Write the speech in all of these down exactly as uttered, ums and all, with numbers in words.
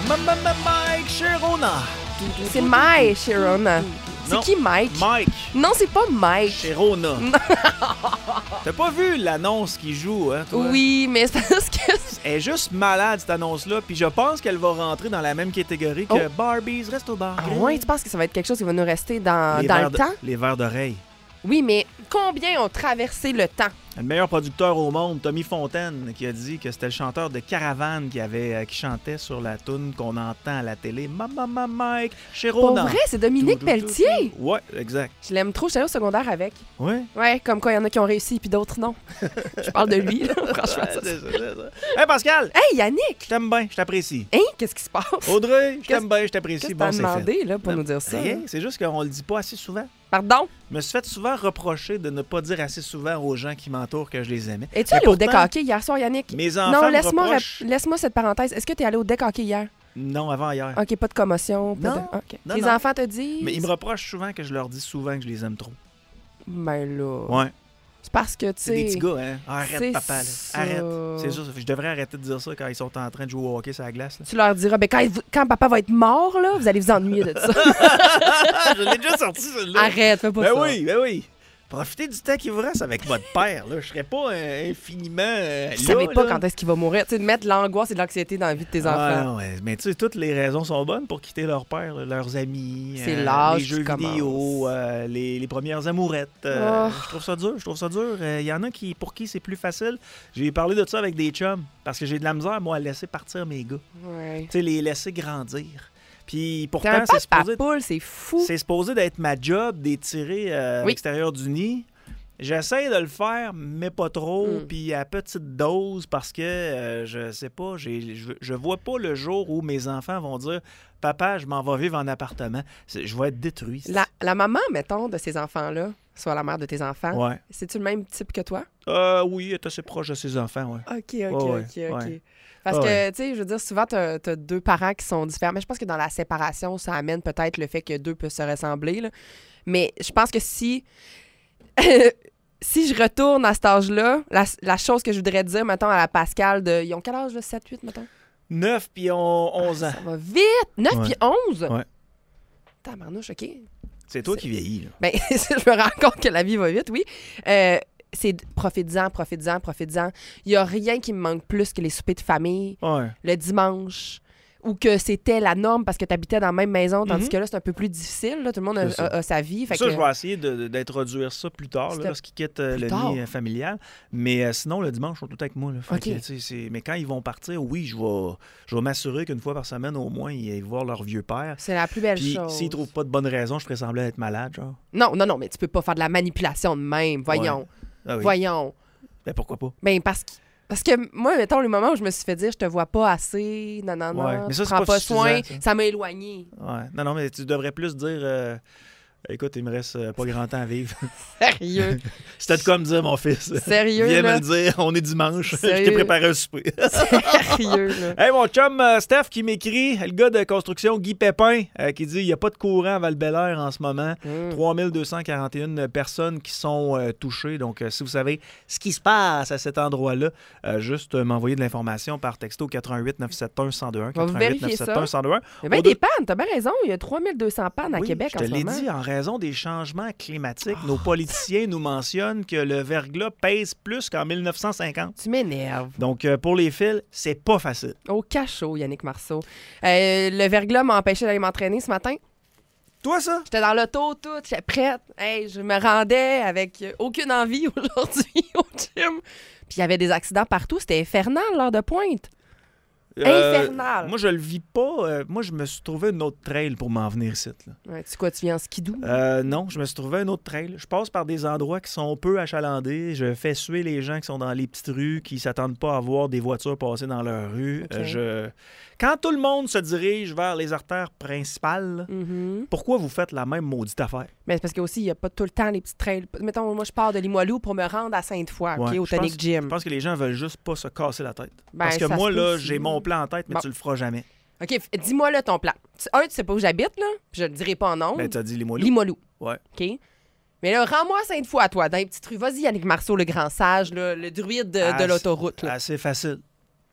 Mike Sharona. C'est Mike Sharona. C'est qui Mike? Mike. Non, c'est pas Mike. Sharona. T'as pas vu l'annonce qui joue, hein, toi? Oui, mais c'est parce que... Elle est juste malade, cette annonce-là, puis je pense qu'elle va rentrer dans la même catégorie que Oh. Barbies Resto Bar. Ah ouais, tu penses que ça va être quelque chose qui va nous rester dans, Les dans verres le de- temps? Les verres d'oreille. Oui, mais combien ont traversé le temps? Le meilleur producteur au monde, Tommy Fontaine, qui a dit que c'était le chanteur de Caravane qui avait euh, qui chantait sur la toune qu'on entend à la télé. Mama Mike Pour Sharona. vrai, c'est Dominique Tout, tout, tout, Pelletier. tout. Ouais, exact. Je l'aime trop, j'étais au secondaire avec. Ouais. Ouais, comme quoi il y en a qui ont réussi puis d'autres non. Je parle de lui, là, franchement. Ça, C'est ça, c'est ça. Hey Pascal, hey, Yannick! je t'aime bien, je t'apprécie. Hein? Qu'est-ce qui se passe? Audrey, je Qu'est-ce- t'aime bien, je t'apprécie. Qu'est-ce que Bon, t'as c'est demandé fait. là, pour Non, nous dire ça? Rien, hein? c'est juste qu'on le dit pas assez souvent. Pardon? Je me suis fait souvent reprocher de ne pas dire assez souvent aux gens qui m'entourent que je les aimais. Es-tu Mais allé au pourtant, deck hockey hier soir, Yannick? Mes enfants Non, me laisse-moi reprochent- rap- laisse-moi cette parenthèse. Est-ce que t'es allé au deck hockey hier? Non, avant hier. OK, pas de commotion. Pas Non. de... OK. Non, Les non. enfants te disent? Mais ils me reprochent souvent que je leur dis souvent que je les aime trop. Ben là... Ouais. C'est parce que, tu C'est des sais... petits gars, hein? Ah, c'est arrête, papa, là. ça. Arrête. C'est ça. Je devrais arrêter de dire ça quand ils sont en train de jouer au hockey sur la glace. Là. Tu leur diras, ben quand, il- quand papa va être mort, là, vous allez vous ennuyer de ça. je l'ai déjà sorti, celle-là. Arrête, fais pas Ben ça. oui, ben oui. Profitez du temps qui vous reste avec votre père. Là. Je serais pas euh, infiniment. Euh, Je là, savais pas là. quand est-ce qu'il va mourir. Tu sais, de mettre l'angoisse et de l'anxiété dans la vie de tes Ah, enfants. non, ouais. Mais tu sais, toutes les raisons sont bonnes pour quitter leur père, là, leurs amis, C'est euh, l'âge les jeux qui vidéo, commence. euh, les, les premières amourettes. euh, Oh. Je trouve ça dur, je trouve ça dur. Il y en a qui, pour qui c'est plus facile. J'ai parlé de ça avec des chums parce que j'ai de la misère, moi, à laisser partir mes gars. Ouais. Tu sais, les laisser grandir. Puis T'es pourtant, un c'est pas supposé, poule, c'est fou. c'est supposé d'être ma job d'étirer euh, à Oui. l'extérieur du nid. J'essaie de le faire, mais pas trop, Mm. puis à petite dose, parce que, euh, je sais pas, j'ai- je, je vois pas le jour où mes enfants vont dire « Papa, je m'en vais vivre en appartement. » C'est- Je vais être détruit. La, la maman, mettons, de ces enfants-là, soit la mère de tes enfants, Ouais. c'est-tu le même type que toi? Euh, oui, elle est assez proche de ses enfants, ouais. OK, OK, Ouais, OK, OK. ouais. Parce Ah que, ouais. tu sais, je veux dire, souvent, tu as deux parents qui sont différents. Mais je pense que dans la séparation, ça amène peut-être le fait que deux peuvent se ressembler. Là. Mais je pense que si... si je retourne à cet âge-là, la, la chose que je voudrais dire, mettons, à la Pascal de... Ils ont quel âge, là? sept, huit, mettons? neuf puis on- onze ans. Ça va vite! neuf Ouais. puis onze? Ouais. Tabarnouche, OK. C'est toi C'est- qui vieillis, là. Ben, je me rends compte que la vie va vite, oui. Euh, c'est profites-en, profites-en, profites-en. Il n'y a rien qui me manque plus que les soupers de famille, Ouais. le dimanche, ou que c'était la norme parce que tu habitais dans la même maison, tandis Mhm. que là, c'est un peu plus difficile. Là. Tout le monde a, C'est ça. a- a sa vie. Fait Ça, que, je vais essayer de- d'introduire ça plus tard, là, C'était lorsqu'ils quittent euh, plus le tard. nid euh, familial. Mais euh, sinon, le dimanche, ils sont tous avec moi. Là. Fait OK. que, tu sais, c'est- mais quand ils vont partir, oui, je vais, je vais m'assurer qu'une fois par semaine, au moins, ils aillent voir leur vieux père. c'est la plus belle Puis chose. s'ils trouvent pas de bonne raison, je ferais sembler d'être malade, genre. Non, non, non, mais tu peux pas faire de la manipulation de même. Voyons. Ah oui. Voyons. Ben pourquoi pas? Ben, parce que. Parce que moi, mettons, le moment où je me suis fait dire je te vois pas assez, non, non, non, Ouais, mais ça, tu c'est prends pas pas soin, suffisant, ça. ça m'a éloigné. Ouais. Non, non, mais tu devrais plus dire euh, écoute, il me reste euh, pas grand temps à vivre. Sérieux. C'était de quoi me dire, mon fils. Sérieux, Viens là. me le dire, on est dimanche. Je Sérieux? t'ai préparé un souper. Sérieux, là. Hey, mon chum euh, Steph qui m'écrit, le gars de construction Guy Pépin, euh, qui dit il n'y a pas de courant à Val-Bélair en ce moment. Mm. trois mille deux cent quarante et une personnes qui sont euh, touchées. Donc, euh, si vous savez ce qui se passe à cet endroit-là, euh, juste euh, m'envoyer de l'information par texto quatre un huit neuf sept un un zéro deux un. On va quatre un huit neuf vérifier sept ça. un un zéro deux un. Il y a bien Au des deux- pannes, t'as bien raison. Il y a trois mille deux cents pannes à Oui, Québec je en te ce l'ai moment. dit, en raison des changements climatiques, nos politiciens nous mentionnent que le verglas pèse plus qu'en mille neuf cent cinquante. Tu m'énerves. Donc, euh, pour les fils, c'est pas facile. Au cachot, Yannick Marceau. Euh, le verglas m'a empêché d'aller m'entraîner ce matin. Toi, ça? J'étais dans l'auto, tout, j'étais prête. Hey, je me rendais avec euh, aucune envie aujourd'hui au gym. Puis il y avait des accidents partout. C'était infernal, l'heure de pointe. Infernal. Moi, je le vis pas. Euh, moi, je me suis trouvé une autre trail pour m'en venir ici. Là. Ouais, tu sais quoi, tu viens en skidoo? Euh, non, je me suis trouvé un autre trail. Je passe par des endroits qui sont peu achalandés. Je fais suer les gens qui sont dans les petites rues, qui s'attendent pas à voir des voitures passer dans leur rue. Ok. Euh, je... Quand tout le monde se dirige vers les artères principales, Mhm. pourquoi vous faites la même maudite affaire? Mais c'est parce qu'aussi, il n'y a pas tout le temps les petites trails. Mettons, moi, je pars de Limoilou pour me rendre à Sainte-Foy, OK, Ouais, au je pense- Tonic Gym. Je pense que les gens veulent juste pas se casser la tête. Ben, Parce que ça moi, se peut là, aussi. j'ai mon plan en tête, mais Bon. tu le feras jamais. OK, f- dis-moi là ton plan. Tu- Un, tu sais pas où j'habite, là. Puis je le dirai pas en nom. Ben, t'as dit les moelleux. Limoilou. Ouais. OK? Mais là, rends-moi à Sainte-Foy, toi, dans les petites rues. Vas-y, Yannick Marceau, le grand sage, là, le druide de, Ah, de c'est- l'autoroute. là. Assez facile.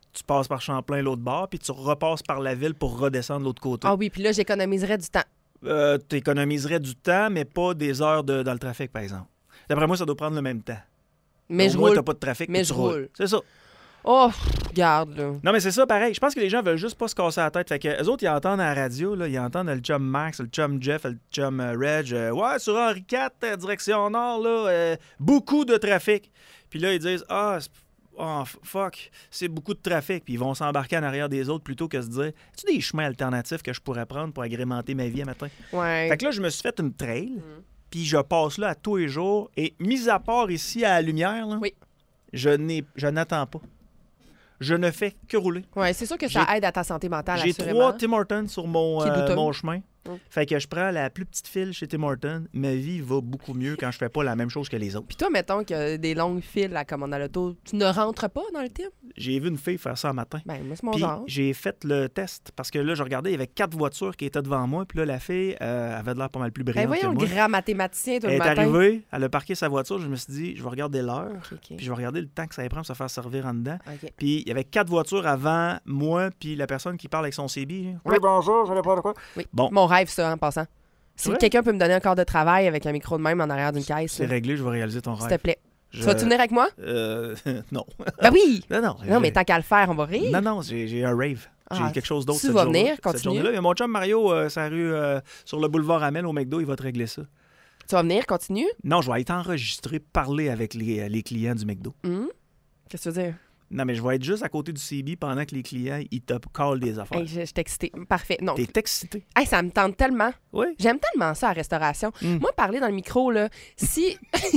tu passes par Champlain l'autre bord, puis tu repasses par la ville pour redescendre l'autre côté. Ah oui, puis là, j'économiserais du temps. Euh, tu économiserais du temps, mais pas des heures de, dans le trafic, par exemple. D'après moi, ça doit prendre le même temps. Mais Au je moins, roule. t'as pas de trafic, Mais mais je tu roules. roule. C'est ça. Oh, pff, regarde, là. Non, mais c'est ça, pareil. Je pense que les gens veulent juste pas se casser la tête. Fait que eux autres, ils entendent à la radio, là, ils entendent le chum Max, le chum Jeff, le chum euh, Reg. euh, ouais, sur Henri quatre, euh, direction nord, là, euh, beaucoup de trafic. Puis là, ils disent, ah, c'est- oh, fuck, c'est beaucoup de trafic. Puis ils vont s'embarquer en arrière des autres plutôt que se dire, as-tu des chemins alternatifs que je pourrais prendre pour agrémenter ma vie à matin? Ouais. Fait que là, je me suis fait une trail, Mhm. puis je passe là à tous les jours. Et mis à part ici à la lumière, là, Oui. je n'ai, je n'attends pas. Je ne fais que rouler. Ouais, c'est sûr que ça J'ai- aide à ta santé mentale, J'ai assurément. trois Tim Hortons sur mon, Qui est euh, douteux. mon chemin. Mm. Fait que je prends la plus petite file chez Tim Hortons. Ma vie va beaucoup mieux quand je fais pas la même chose que les autres. Puis toi, mettons qu'il y a des longues files à commander à l'auto, tu ne rentres pas dans le team? J'ai vu une fille faire ça un matin. Ben, moi, c'est mon Puis genre. j'ai fait le test parce que là, je regardais, il y avait quatre voitures qui étaient devant moi. Puis là, la fille euh, avait de l'air pas mal plus Ben, brillante voyons que moi. le grand mathématicien, tout Elle le est matin. arrivée, elle a parqué sa voiture. Je me suis dit, je vais regarder l'heure. OK, OK. Puis je vais regarder le temps que ça allait prendre pour se faire servir en dedans. OK. Puis il y avait quatre voitures avant moi, puis la personne qui parle avec son C B. là. Oui. Oui, bonjour, je n'ai pas de quoi. Oui. Bon. Mon rêve, ça, en passant. Si vrai? quelqu'un peut me donner un corps de travail avec un micro de même en arrière d'une caisse, C'est là, réglé, je vais réaliser ton s'il rêve. te plaît. Je- Tu vas-tu venir avec moi? Euh, non. Ben oui! Non, non. Non, mais j'ai- tant qu'à le faire, on va rire. Non, non, j'ai j'ai un rave. J'ai Ah, quelque chose d'autre tu cette vas journée- venir, cette continue. journée-là. Il y a mon chum Mario, euh, sur la rue, euh, sur le boulevard Amel, au McDo, il va te régler ça. Tu vas venir, continue. Non, je vais être enregistré, parler avec les, les clients du McDo. Hum? Qu'est-ce que tu veux dire? Non, mais je vais être juste à côté du C B pendant que les clients, ils te callent des affaires. Hey, je, je suis excitée. Parfait. Non. T'es excité. Hey, ça me tente tellement. Oui. J'aime tellement ça, la restauration. Mm. Moi, parler dans le micro, là, si...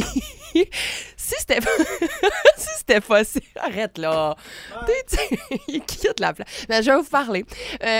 si c'était... si c'était possible... Arrête, là. Tu sais, il quitte la place. Mais je vais vous parler. Euh,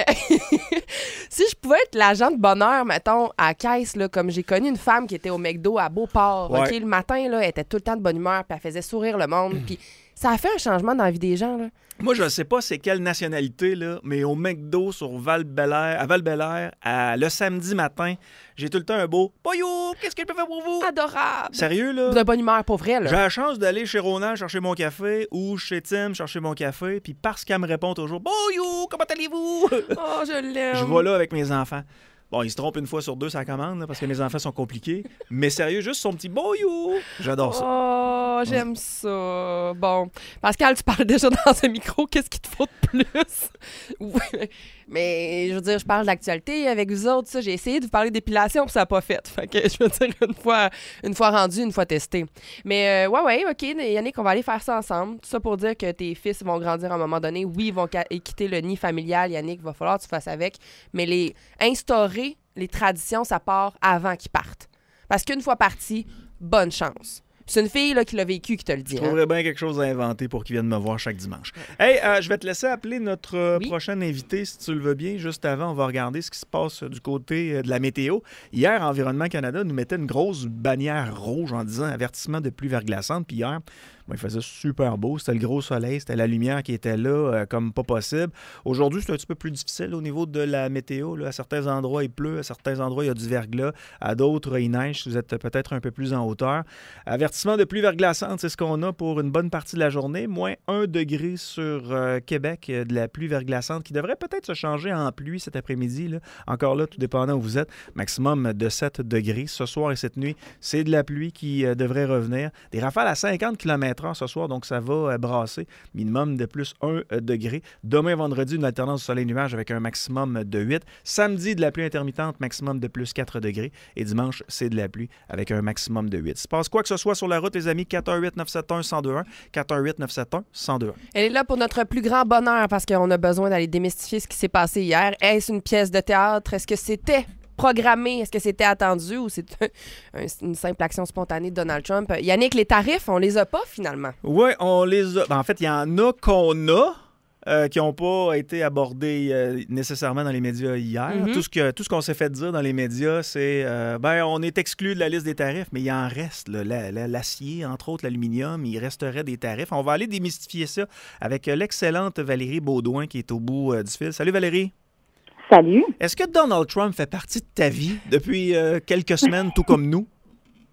si je pouvais être l'agent de bonheur, mettons, à la caisse, là, comme j'ai connu une femme qui était au McDo à Beauport, Ouais. OK, le matin, là, elle était tout le temps de bonne humeur, puis elle faisait sourire le monde, puis ça a fait un changement dans la vie des gens, là. Moi, je sais pas c'est quelle nationalité, là, mais au McDo sur Val-Bélair, à Val-Bélair, à- le samedi matin, j'ai tout le temps un beau « Boyou, qu'est-ce que je peux faire pour vous? Adorable! » Sérieux, là? De bonne humeur, pour vrai, là. J'ai la chance d'aller chez Ronan chercher mon café ou chez Tim chercher mon café, puis parce qu'elle me répond toujours « Boyou, comment allez-vous? » Oh, je l'aime. Je vais là avec mes enfants. Bon, il se trompe une fois sur deux sa commande, là, parce que mes enfants sont compliqués. Mais sérieux, juste son petit « Boyou », j'adore ça. Oh, j'aime ça. Bon, Pascal, tu parles déjà dans ce micro. Qu'est-ce qu'il te faut de plus? Ouais. Mais je veux dire, je parle d'actualité avec vous autres. Ça, j'ai essayé de vous parler d'épilation, puis ça n'a pas fait. Fait que je veux dire, une fois, une fois rendu, une fois testé. Mais euh, ouais, ouais, OK, Yannick, on va aller faire ça ensemble. Tout ça pour dire que tes fils vont grandir à un moment donné. Oui, ils vont ca- quitter le nid familial, Yannick. Il va falloir que tu fasses avec. Mais les instaurer les traditions, ça part avant qu'ils partent. Parce qu'une fois partis, bonne chance. C'est une fille là, qui l'a vécu qui te le dit. Je Hein? trouverais bien quelque chose à inventer pour qu'ils viennent me voir chaque dimanche. Hey, euh, je vais te laisser appeler notre euh, Oui. prochain invité, si tu le veux bien. Juste avant, on va regarder ce qui se passe euh, du côté euh, de la météo. Hier, Environnement Canada nous mettait une grosse bannière rouge en disant avertissement de pluie verglaçante. Puis hier, bon, il faisait super beau. C'était le gros soleil, c'était la lumière qui était là euh, comme pas possible. Aujourd'hui, c'est un petit peu plus difficile au niveau de la météo. Là. À certains endroits, il pleut. À certains endroits, il y a du verglas. À d'autres, il neige si vous êtes peut-être un peu plus en hauteur. Avertissement de pluie verglaçante, c'est ce qu'on a pour une bonne partie de la journée. Moins un degré sur euh, Québec, euh, de la pluie verglaçante qui devrait peut-être se changer en pluie cet après-midi. Là. Encore là, tout dépendant où vous êtes. Maximum de sept degrés. Ce soir et cette nuit, c'est de la pluie qui euh, devrait revenir. Des rafales à cinquante kilomètres heure ce soir, donc ça va euh, brasser. Minimum de plus un euh, degré. Demain, vendredi, une alternance soleil-nuage avec un maximum de huit. Samedi, de la pluie intermittente, maximum de plus quatre degrés. Et dimanche, c'est de la pluie avec un maximum de huit. Il se passe quoi que ce soit sur la route, les amis? quatre un huit neuf sept un un zéro deux un. quatre un huit neuf sept un un zéro deux un. Elle est là pour notre plus grand bonheur parce qu'on a besoin d'aller démystifier ce qui s'est passé hier. Est-ce une pièce de théâtre? Est-ce que c'était programmé? Est-ce que c'était attendu ou c'est un- un- une simple action spontanée de Donald Trump? Yannick, les tarifs, on les a pas finalement. Oui, on les a. Ben, en fait, il y en a qu'on a. euh, qui n'ont pas été abordés euh, nécessairement dans les médias hier. Mhm. Tout ce que tout ce qu'on s'est fait dire dans les médias, c'est euh, ben on est exclu de la liste des tarifs, mais il en reste. Là, la- la- l'acier, entre autres l'aluminium, il resterait des tarifs. On va aller démystifier ça avec euh, l'excellente Valérie Baudouin qui est au bout euh, du fil. Salut Valérie. Salut. Est-ce que Donald Trump fait partie de ta vie depuis euh, quelques semaines, tout comme nous?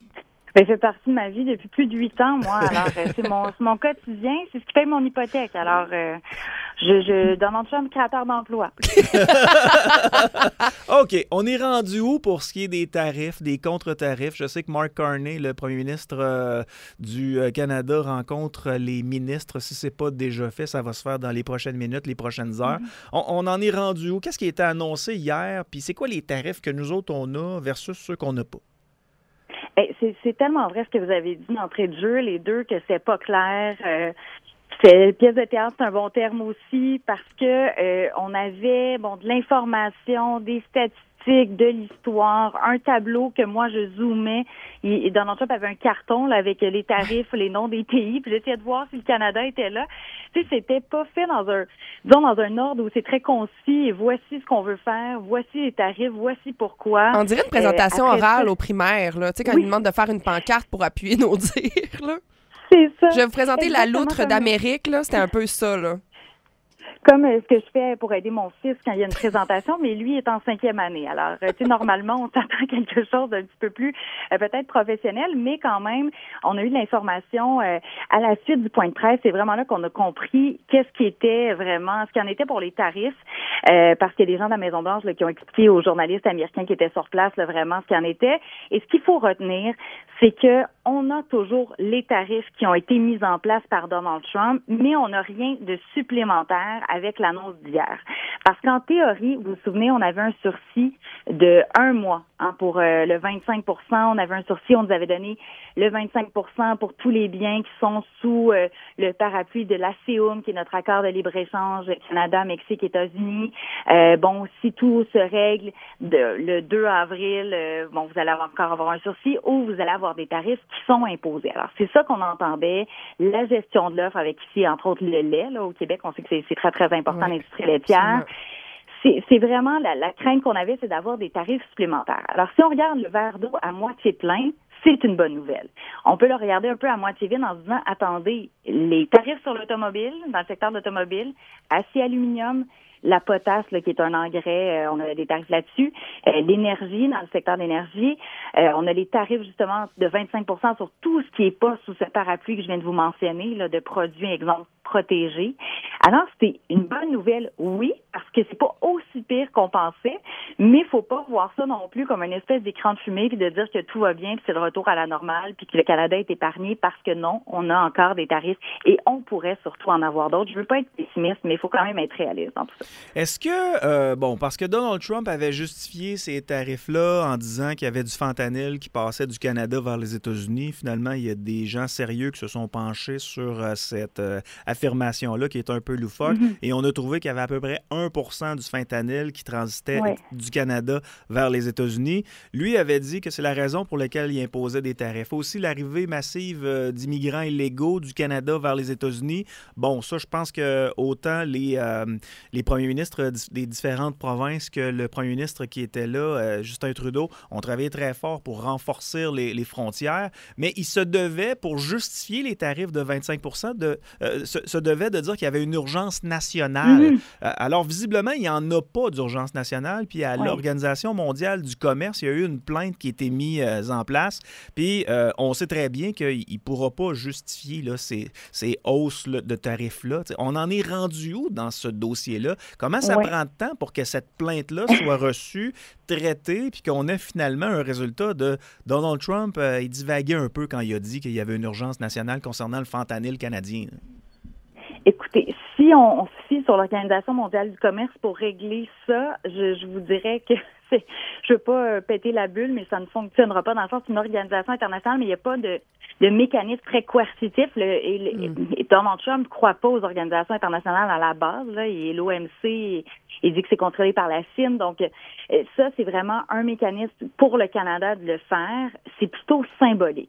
Ça fait partie de ma vie depuis plus de huit ans, moi. Alors, euh, c'est mon, c'est mon quotidien, c'est ce qui paye mon hypothèque. Alors, euh, je, je Donald Trump, créateur d'emplois. OK, on est rendu où pour ce qui est des tarifs, des contre-tarifs? Je sais que Mark Carney, le premier ministre euh, du Canada, rencontre les ministres. Si c'est pas déjà fait, ça va se faire dans les prochaines minutes, les prochaines heures. Mm-hmm. On, on en est rendu où? Qu'est-ce qui a été annoncé hier? Puis c'est quoi les tarifs que nous autres, on a versus ceux qu'on n'a pas? Hey, c'est, c'est tellement vrai ce que vous avez dit d'entrée de jeu, les deux, que c'est pas clair. Euh, c'est pièce de théâtre, c'est un bon terme aussi, parce que euh, on avait bon de l'information, des statistiques, de l'histoire, un tableau que moi je zoomais. Et, et Donald Trump avait un carton là, avec les tarifs, les noms des pays, puis j'essayais de voir si le Canada était là. Tu sais, c'était pas fait dans un, disons, dans un ordre où c'est très concis. Et voici ce qu'on veut faire, voici les tarifs, voici pourquoi. On dirait une présentation euh, orale ça, aux primaires, là. Tu sais, quand oui. ils demandent de faire une pancarte pour appuyer nos dires, là. C'est ça. Je vais vous présenter Exactement la loutre d'Amérique, là. C'était un peu ça, là. Comme euh, ce que je fais pour aider mon fils quand il y a une présentation, mais lui est en cinquième année. Alors, euh, tu sais, normalement, on s'attend à quelque chose d'un petit peu plus euh, peut-être professionnel, mais quand même, on a eu de l'information euh, à la suite du point de presse. C'est vraiment là qu'on a compris qu'est-ce qui était vraiment, ce qu'il en était pour les tarifs, euh, parce qu'il y a des gens de la Maison-Blanche là, qui ont expliqué aux journalistes américains qui étaient sur place là, vraiment ce qu'il en était. Et ce qu'il faut retenir, c'est que on a toujours les tarifs qui ont été mis en place par Donald Trump, mais on n'a rien de supplémentaire avec l'annonce d'hier. Parce qu'en théorie, vous vous souvenez, on avait un sursis de un mois hein, pour euh, le vingt-cinq pour cent. On avait un sursis, on nous avait donné le vingt-cinq pour cent pour tous les biens qui sont sous euh, le parapluie de l'ASEUM, qui est notre accord de libre-échange Canada, Mexique, États-Unis. Euh, bon, si tout se règle de, le deux avril, euh, bon, vous allez encore avoir un sursis ou vous allez avoir des tarifs qui sont imposés. Alors, c'est ça qu'on entendait, la gestion de l'offre avec ici, entre autres, le lait. Là, au Québec, on sait que c'est, c'est très, très important, oui, l'industrie laitière. C'est, c'est vraiment la, la crainte qu'on avait, c'est d'avoir des tarifs supplémentaires. Alors, si on regarde le verre d'eau à moitié plein, c'est une bonne nouvelle. On peut le regarder un peu à moitié vide en se disant, attendez, les tarifs sur l'automobile, dans le secteur de l'automobile, acier, aluminium, la potasse, là, qui est un engrais, euh, on a des tarifs là-dessus. Euh, l'énergie, dans le secteur de l'énergie, euh, on a les tarifs justement de vingt-cinq pour cent sur tout ce qui est pas sous ce parapluie que je viens de vous mentionner, là, de produits, exemple, protégés. Alors, c'est une bonne nouvelle, oui, parce que c'est pas aussi pire qu'on pensait, mais faut pas voir ça non plus comme une espèce d'écran de fumée puis de dire que tout va bien puis c'est le retour à la normale puis que le Canada est épargné, parce que non, on a encore des tarifs et on pourrait surtout en avoir d'autres. Je veux pas être pessimiste, mais il faut quand même être réaliste dans tout ça. Est-ce que, euh, bon, parce que Donald Trump avait justifié ces tarifs-là en disant qu'il y avait du fentanyl qui passait du Canada vers les États-Unis, finalement, il y a des gens sérieux qui se sont penchés sur euh, cette euh, affirmation-là qui est un peu loufoque, mm-hmm. et on a trouvé qu'il y avait à peu près un pour cent du fentanyl qui transitait ouais. du Canada vers les États-Unis. Lui avait dit que c'est la raison pour laquelle il imposait des tarifs. Aussi, l'arrivée massive euh, d'immigrants illégaux du Canada vers les États-Unis. Bon, ça, je pense que autant les, euh, les premiers ministres des différentes provinces que le premier ministre qui était là, euh, Justin Trudeau, ont travaillé très fort pour renforcer les, les frontières, mais il se devait, pour justifier les tarifs de vingt-cinq pour cent, de, euh, se, se devait de dire qu'il y avait une urgence nationale. Mm-hmm. Euh, alors, visiblement, il n'y en a pas d'urgence nationale, puis à ouais. l'Organisation mondiale du commerce, il y a eu une plainte qui a été mise euh, en place, puis euh, on sait très bien qu'il ne pourra pas justifier là, ces, ces hausses là, de tarifs-là. T'sais, on en est rendu où dans ce dossier-là? Comment ça ouais. prend de temps pour que cette plainte-là soit reçue, traitée, puis qu'on ait finalement un résultat de Donald Trump, euh, il divaguait un peu quand il a dit qu'il y avait une urgence nationale concernant le fentanyl canadien. Écoutez, si on, on se fie sur l'Organisation mondiale du commerce pour régler ça, je, je vous dirais que c'est, je veux pas euh, péter la bulle, mais ça ne fonctionnera pas dans le sens c'est une organisation internationale, mais il n'y a pas de, de mécanisme très coercitif. Le, et, mm. et Donald Trump ne croit pas aux organisations internationales à la base. Là, et l'O M C, il dit que c'est contrôlé par la Chine. Donc, euh, ça, c'est vraiment un mécanisme pour le Canada de le faire. C'est plutôt symbolique.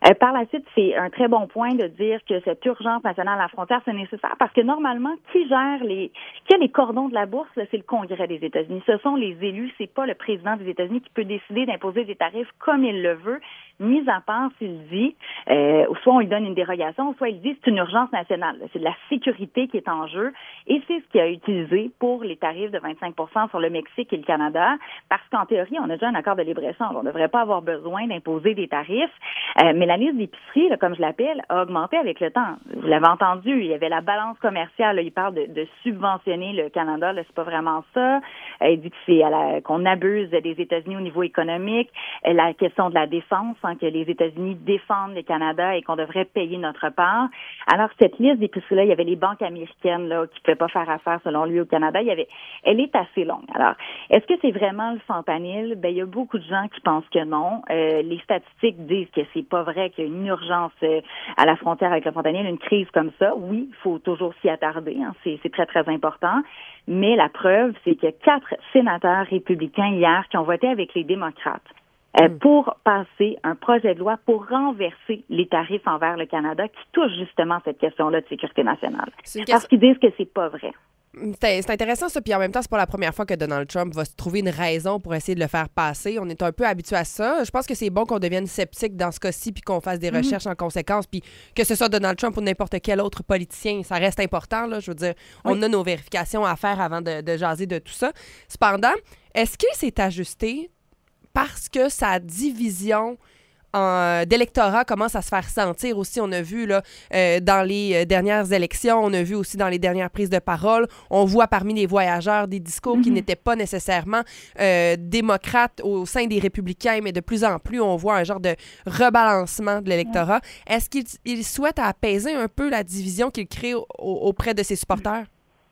Euh, par la suite, c'est un très bon point de dire que cette urgence nationale à la frontière, c'est nécessaire parce que normalement, qui gère les, qui a les cordons de la bourse, là, c'est le Congrès des États-Unis. Ce sont les élus, c'est pas le président des États-Unis qui peut décider d'imposer des tarifs comme il le veut, mis à part s'il dit, euh, soit on lui donne une dérogation, soit il dit c'est une urgence nationale. C'est de la sécurité qui est en jeu et c'est ce qu'il a utilisé pour les tarifs de vingt-cinq pour cent sur le Mexique et le Canada parce qu'en théorie, on a déjà un accord de libre-échange. On ne devrait pas avoir besoin d'imposer des tarifs, euh, mais la liste d'épicerie, là, comme je l'appelle, a augmenté avec le temps. Vous l'avez entendu, il y avait la balance commerciale. Là, il parle de, de subventionner le Canada. Là, c'est pas vraiment ça. Euh, il dit que c'est à la, qu'on abuse des États-Unis au niveau économique. Euh, la question de la défense, hein, que les États-Unis défendent le Canada et qu'on devrait payer notre part. Alors cette liste d'épiceries-là, il y avait les banques américaines là qui ne pouvaient pas faire affaire selon lui au Canada. Il y avait, elle est assez longue. Alors, est-ce que c'est vraiment le fentanyl? Ben il y a beaucoup de gens qui pensent que non. Euh, les statistiques disent que c'est pas vrai qu'il y a une urgence euh, à la frontière avec le fentanyl, une crise comme ça. Oui, il faut toujours s'y attarder, hein, c'est, c'est très, très important. Mais la preuve, c'est qu'il y a quatre sénateurs républicains hier qui ont voté avec les démocrates euh, mm. pour passer un projet de loi pour renverser les tarifs envers le Canada qui touche justement cette question-là de sécurité nationale. Parce question... qu'ils disent que c'est pas vrai. C'est, c'est intéressant ça, puis en même temps, c'est pas la première fois que Donald Trump va se trouver une raison pour essayer de le faire passer. On est un peu habitué à ça. Je pense que c'est bon qu'on devienne sceptique dans ce cas-ci, puis qu'on fasse des recherches mm-hmm. en conséquence, puis que ce soit Donald Trump ou n'importe quel autre politicien, ça reste important, là. Je veux dire, on oui. a nos vérifications à faire avant de, de jaser de tout ça. Cependant, est-ce qu'il s'est ajusté parce que sa division En, d'électorat commence à se faire sentir aussi. On a vu là, euh, dans les dernières élections, on a vu aussi dans les dernières prises de parole, on voit parmi les voyageurs des discours mm-hmm. qui n'étaient pas nécessairement euh, démocrates au sein des républicains, mais de plus en plus, on voit un genre de rebalancement de l'électorat. Mm-hmm. Est-ce qu'il il souhaite apaiser un peu la division qu'il crée au, auprès de ses supporters?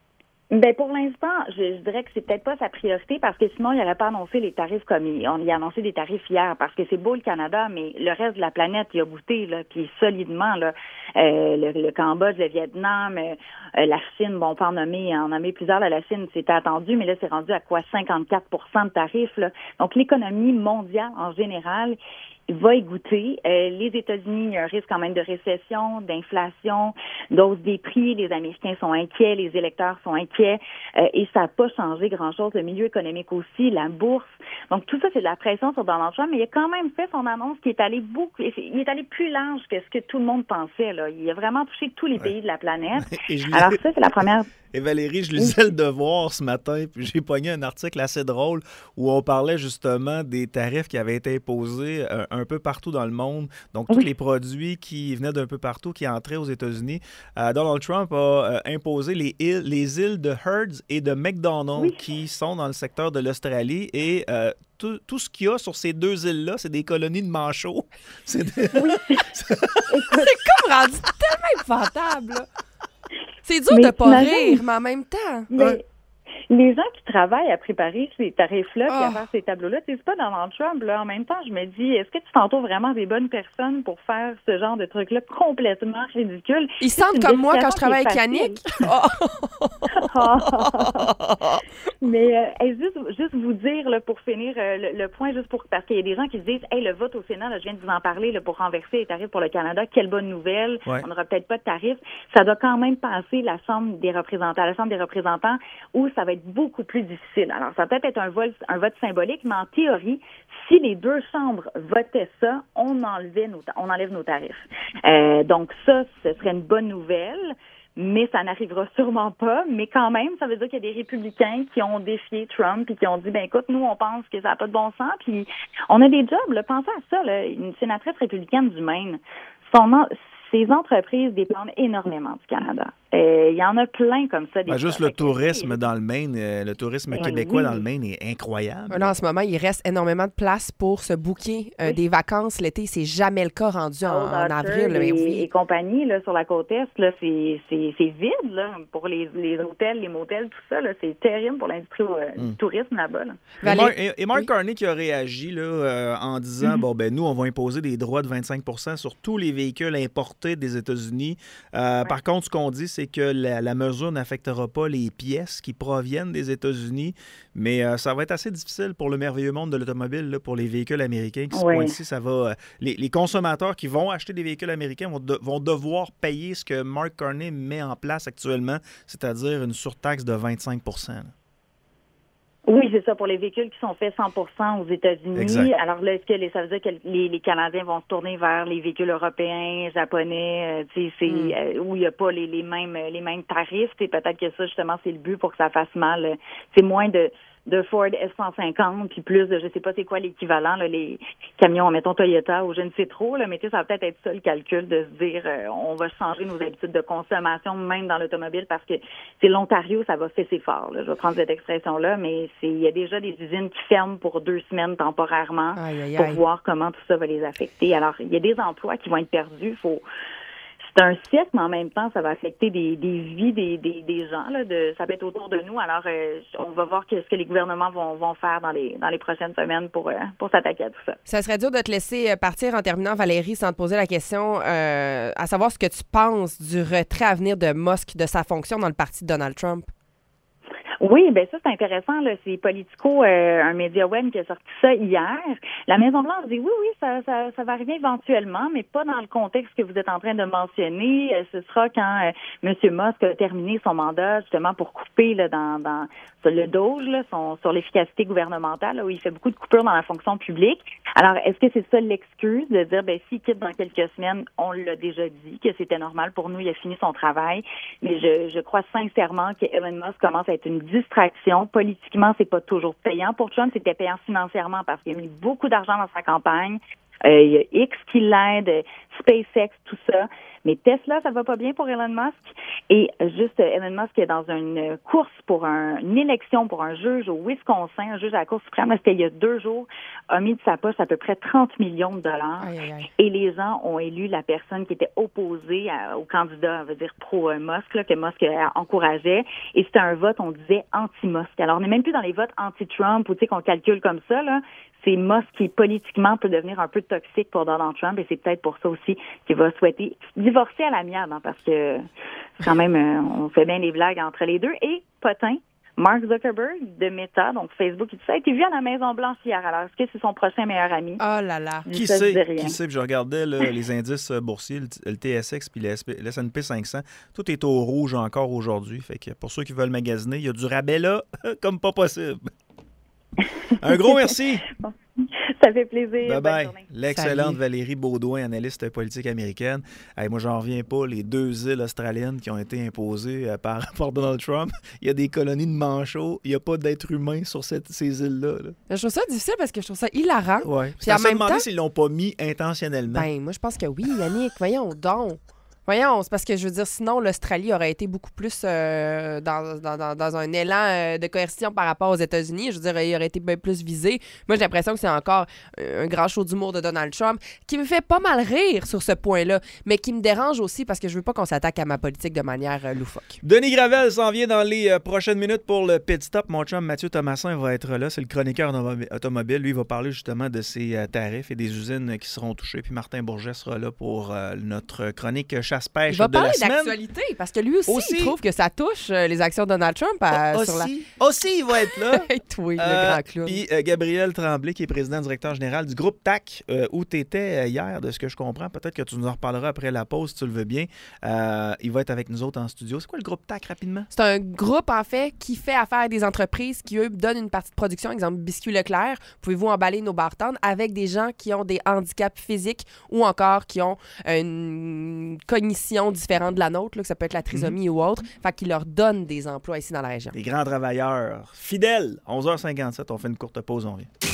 Ben pour l'instant, je, je dirais que c'est peut-être pas sa priorité parce que sinon, il n'aurait pas annoncé les tarifs comme il, on y a annoncé des tarifs hier parce que c'est beau le Canada, mais le reste de la planète, il a goûté, là, puis solidement, là, euh, le, le Cambodge, le Vietnam, euh, la Chine, bon, on peut en nommer, en nommer plusieurs, là, la Chine, c'était attendu, mais là, c'est rendu à quoi? cinquante-quatre pour cent de tarifs, là. Donc, l'économie mondiale, en général, va y goûter. Euh, les États-Unis, il y a un risque quand même de récession, d'inflation, d'hausse des prix. Les Américains sont inquiets, les électeurs sont inquiets euh, et ça n'a pas changé grand-chose. Le milieu économique aussi, la bourse. Donc, tout ça, c'est de la pression sur Donald Trump, mais il a quand même fait son annonce qui est allée beaucoup, il est allé plus large que ce que tout le monde pensait, là. Il a vraiment touché tous les ouais. pays de la planète. Alors, ça, c'est la première... Et Valérie, je lisais Le Devoir ce matin, puis j'ai pogné un article assez drôle où on parlait justement des tarifs qui avaient été imposés euh, un peu partout dans le monde. Donc, tous oui. les produits qui venaient d'un peu partout, qui entraient aux États-Unis. Euh, Donald Trump a euh, imposé les îles, les îles de Heards et de McDonald oui. qui sont dans le secteur de l'Australie et euh, Tout, tout ce qu'il y a sur ces deux îles-là, c'est des colonies de manchots. C'est, de... oui. c'est comme rendu tellement épouvantable. Là. C'est dur mais de pas rire, mais en même temps. Mais ouais. Les gens qui travaillent à préparer ces tarifs-là et oh. à faire ces tableaux-là, c'est pas Donald Trump. Là. En même temps, je me dis, est-ce que tu t'entoures vraiment des bonnes personnes pour faire ce genre de truc-là complètement ridicule? Ils sentent comme moi quand je travaille avec Yannick. Oh. Mais euh, juste, juste vous dire, là, pour finir euh, le, le point, juste pour parce qu'il y a des gens qui se disent, hey, le vote au Sénat, là, je viens de vous en parler, là, pour renverser les tarifs pour le Canada, quelle bonne nouvelle. Ouais. On n'aura peut-être pas de tarifs. Ça doit quand même passer la Chambre des représentants, la Chambre des représentants, où ça va être beaucoup plus difficile. Alors, ça peut peut être un vote, un vote symbolique, mais en théorie, si les deux chambres votaient ça, on enlevait nos, on enlève nos tarifs. Euh, donc ça, ce serait une bonne nouvelle, mais ça n'arrivera sûrement pas. Mais quand même, ça veut dire qu'il y a des républicains qui ont défié Trump et qui ont dit, ben écoute, nous, on pense que ça n'a pas de bon sens, puis on a des jobs, là. Pensez à ça, là. Une sénatrice républicaine du Maine, son en... Ces entreprises dépendent énormément du Canada. Il euh, y en a plein comme ça. Des ben, juste le tourisme dans le Maine, euh, le tourisme oui, québécois oui. dans le Maine est incroyable. Là, en ce moment, il reste énormément de place pour se booker euh, oui. des vacances l'été. C'est jamais le cas rendu en, oh, en avril. Et, oui. et compagnie, là, sur la côte Est, là, c'est, c'est, c'est vide là, pour les, les hôtels, les motels, tout ça. Là, c'est terrible pour l'industrie euh, mm. du tourisme là-bas. Là. Et, Mar- et, et Mark oui. Carney qui a réagi là, euh, en disant, mm-hmm. bon, ben nous, on va imposer des droits de vingt-cinq pour cent sur tous les véhicules importés des États-Unis. Euh, ouais. Par contre, ce qu'on dit, c'est c'est que la, la mesure n'affectera pas les pièces qui proviennent des États-Unis, mais euh, ça va être assez difficile pour le merveilleux monde de l'automobile, là, pour les véhicules américains. Qui, oui. ce point-ci, ça va, euh, les, les consommateurs qui vont acheter des véhicules américains vont, de, vont devoir payer ce que Mark Carney met en place actuellement, c'est-à-dire une surtaxe de vingt-cinq pour cent. Là. Oui, c'est ça, pour les véhicules qui sont faits cent pour cent aux États-Unis. Exact. Alors là, est-ce que les, ça veut dire que les, les Canadiens vont se tourner vers les véhicules européens, japonais, euh, tu sais, c'est Mm. euh, où il n'y a pas les, les mêmes les mêmes tarifs. Et peut-être que ça, justement, c'est le but pour que ça fasse mal. euh, C'est moins de de Ford F cent cinquante, puis plus de, je sais pas c'est quoi l'équivalent, là, les camions, mettons Toyota ou je ne sais trop, là, mais tu sais, ça va peut-être être ça le calcul de se dire, euh, on va changer nos habitudes de consommation, même dans l'automobile, parce que c'est l'Ontario, ça va fesser fort, là. Je vais prendre cette expression-là, mais c'est, il y a déjà des usines qui ferment pour deux semaines temporairement Aïe, aïe, pour aïe. voir comment tout ça va les affecter. Alors, il y a des emplois qui vont être perdus, faut c'est un siècle, mais en même temps, ça va affecter des, des vies des, des, des gens. Là, de, ça peut être autour de nous. Alors, euh, on va voir ce que les gouvernements vont, vont faire dans les, dans les prochaines semaines pour, euh, pour s'attaquer à tout ça. Ça serait dur de te laisser partir en terminant, Valérie, sans te poser la question, euh, à savoir ce que tu penses du retrait à venir de Musk de sa fonction dans le parti de Donald Trump. Oui, ben ça, c'est intéressant. Là. C'est Politico, euh, un média web qui a sorti ça hier. La Maison-Blanche dit oui, oui, ça, ça, ça va arriver éventuellement, mais pas dans le contexte que vous êtes en train de mentionner. Euh, ce sera quand euh, M. Musk a terminé son mandat, justement, pour couper là, dans, dans sur le Doge, là, son, sur l'efficacité gouvernementale, là, où il fait beaucoup de coupures dans la fonction publique. Alors, est-ce que c'est ça l'excuse de dire, ben s'il quitte dans quelques semaines, on l'a déjà dit, que c'était normal pour nous, il a fini son travail. Mais je, je crois sincèrement que Elon Musk commence à être une distraction. Politiquement, c'est pas toujours payant. Pour Trump, c'était payant financièrement parce qu'il a mis beaucoup d'argent dans sa campagne. Euh, il y a X qui l'aide, SpaceX, tout ça. Mais Tesla, ça va pas bien pour Elon Musk. Et juste, Elon Musk est dans une course pour un, une élection pour un juge au Wisconsin, un juge à la Cour suprême, c'était il y a deux jours, a mis de sa poche à peu près trente millions de dollars. Aïe, aïe, aïe. Et les gens ont élu la personne qui était opposée à, au candidat, on va dire pro-Musk, là, que Musk encourageait. Et c'était un vote, on disait, anti-Musk. Alors, on n'est même plus dans les votes anti-Trump, ou tu sais, qu'on calcule comme ça, là. C'est Musk qui, politiquement, peut devenir un peu toxique pour Donald Trump, et c'est peut-être pour ça aussi qu'il va souhaiter divorcer à l'amiable, hein, parce que quand même, euh, on fait bien des blagues entre les deux. Et, potin, Mark Zuckerberg de Meta, donc Facebook, et tout ça, a été vu à la Maison-Blanche hier. Alors, est-ce que c'est son prochain meilleur ami? Oh là là. Qui Ça, je dis sait, rien. qui sait, puis je regardais là, les indices boursiers, le, le T S X puis le S and P cinq cents, tout est au rouge encore aujourd'hui. Fait que pour ceux qui veulent magasiner, il y a du rabais là, comme pas possible. Un gros merci. Ça fait plaisir. Bye Bonne bye. journée. L'excellente Salut. Valérie Baudouin, analyste politique américaine. Hey, moi, j'en reviens pas. Les deux îles australiennes qui ont été imposées euh, par, par Donald Trump, il y a des colonies de manchots. Il n'y a pas d'êtres humains sur cette, ces îles-là. Là. Je trouve ça difficile parce que je trouve ça hilarant. Ouais. Puis en C'est à se même demander temps- s'ils l'ont pas mis intentionnellement. Ben, moi, je pense que oui, Yannick. Voyons donc. Voyons, c'est parce que je veux dire, sinon, l'Australie aurait été beaucoup plus euh, dans, dans, dans, dans un élan euh, de coercition par rapport aux États-Unis. Je veux dire, il aurait été bien plus visé. Moi, j'ai l'impression que c'est encore euh, un grand show d'humour de Donald Trump qui me fait pas mal rire sur ce point-là, mais qui me dérange aussi parce que je veux pas qu'on s'attaque à ma politique de manière euh, loufoque. Denis Gravel s'en vient dans les euh, prochaines minutes pour le pit stop. Mon chum Mathieu Thomasin va être là. C'est le chroniqueur automobi- automobile. Lui, il va parler justement de ses euh, tarifs et des usines qui seront touchées. Puis Martin Bourget sera là pour euh, notre chronique chasse-pêche Il va de la parler semaine. d'actualité parce que lui aussi, Aussi. il trouve que ça touche euh, les actions de Donald Trump à, Oh, sur la... aussi, aussi, il va être là. Hey, toi, le Euh, grand clown. Puis euh, Gabriel Tremblay, qui est président directeur général du groupe T A C, euh, où tu étais hier, de ce que je comprends. Peut-être que tu nous en reparleras après la pause, si tu le veux bien. Euh, il va être avec nous autres en studio. C'est quoi le groupe T A C, rapidement? C'est un groupe, en fait, qui fait affaire à des entreprises qui, eux, donnent une partie de production, exemple Biscuits Leclerc. Pouvez-vous emballer nos bartendes avec des gens qui ont des handicaps physiques ou encore qui ont une cognition différente de la nôtre, là, que ça peut être la trisomie ou autre. Fait qu'ils leur donnent des emplois ici dans la région. Des grands travailleurs fidèles. onze heures cinquante-sept, on fait une courte pause, on revient.